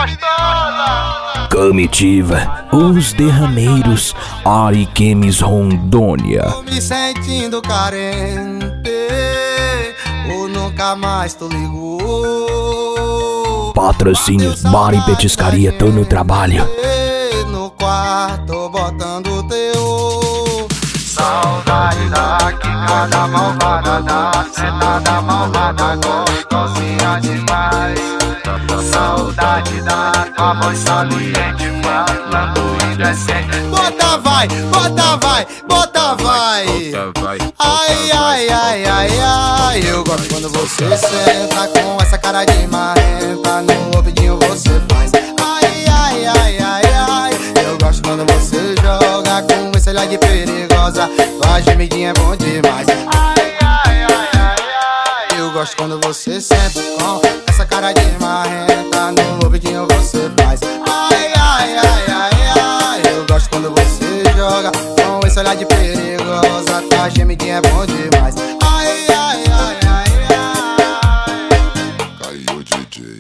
Comitiva, os derrameiros, Ariquemes, Rondônia. Tô me sentindo carente, ou nunca mais tu ligou. Patrocínios, bar e petiscaria, tô no trabalho. No quarto botando teu. Saudade da quicada malvada, da sentada malvada, gostosinha demais. Saudade da tua voz saliente, falando indecente. Bota vai, bota vai, bota vai. Ai, ai, ai, ai, ai. Eu gosto quando você senta com essa cara de marrenta. No ouvidinho você faz. Ai, ai, ai, ai, ai. Eu gosto quando você joga com esse olhar de perigosa. Tua gemidinha é bom demais. Ai, ai, ai, ai, ai. Eu gosto quando você senta com essa cara de marrenta. No ouvidinho você faz. Ai, ai, ai, ai, ai. Eu gosto quando você joga com esse olhar de perigosa. Tua gemidinha é bom demais. Ai, ai, ai, ai, ai. Caiu DJ.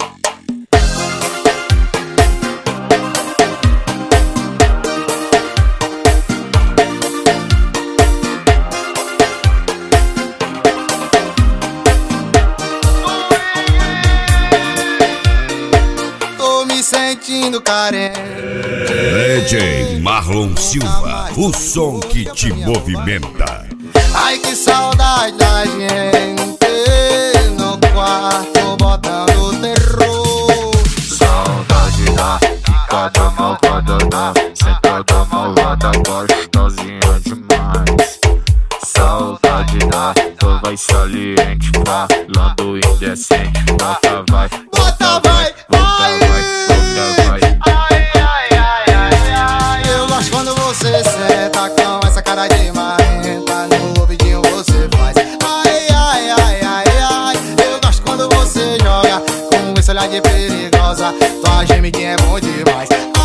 Tô me sentindo carente. DJ Marlon Silva, o som que te movimenta. Ai, que saudade da gente no quarto botando terror. Saudade da quicada malvada, da sentada malvada, gostosinha demais. Saudade da tua voz saliente, falando indecente. Bota vai, bota vai, vai, bota vai. Ai, ai, ai, ai, ai. Eu gosto quando você senta com essa cara de marrenta. No ouvidinho você faz. Ai, ai, ai, ai, ai. Eu gosto quando você joga com esse olhar de perigosa. Tua gemidinha é bom demais.